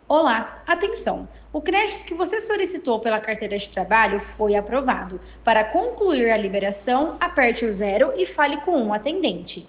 Olá, atenção! O crédito que você solicitou pela carteira de trabalho foi aprovado. Para concluir a liberação, aperte o zero e fale com um atendente.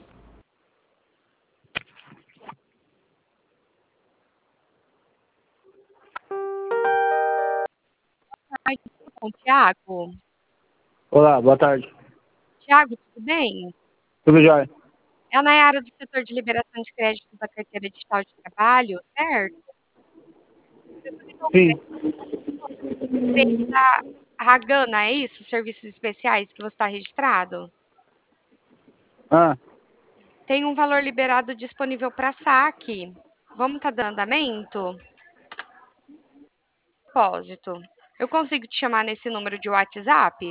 Ai, tudo bom, Tiago? Olá, boa tarde. Tiago, tudo bem? Tudo jóia? É a Nayara do setor de liberação de crédito da carteira digital de trabalho, certo? Você solicitou um Sim. crédito na empresa Hagana, é isso? Serviços especiais que você está registrado? Ah, Tem um valor liberado disponível para saque. Vamos estar dando andamento? Depósito. Eu consigo te chamar nesse número de WhatsApp?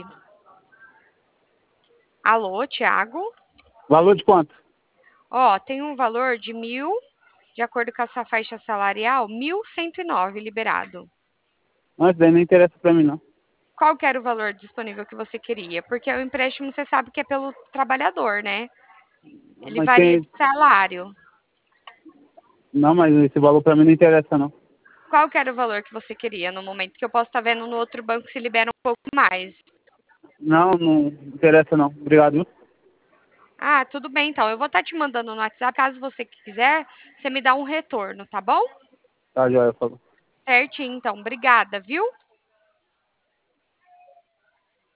Alô, Tiago? valor de quanto? Ó, tem um valor de 1.000, de acordo com a sua faixa salarial, 1.109 liberado. Não, isso daí não interessa pra mim, não. Qual que era o valor disponível que você queria? Porque o empréstimo você sabe que é pelo trabalhador, né? Não, Ele mas varia tem. de salário. Não, mas esse valor pra mim não interessa, não. Qual que era o valor que você queria no momento que eu posso estar vendo no outro banco se libera um pouco mais? Não, não interessa, não. Obrigado, viu? Ah, tudo bem então. Eu vou estar te mandando no WhatsApp. Caso você quiser, você me dá um retorno, tá bom? Tá, jóia, falou. Certinho, então. Obrigada, viu?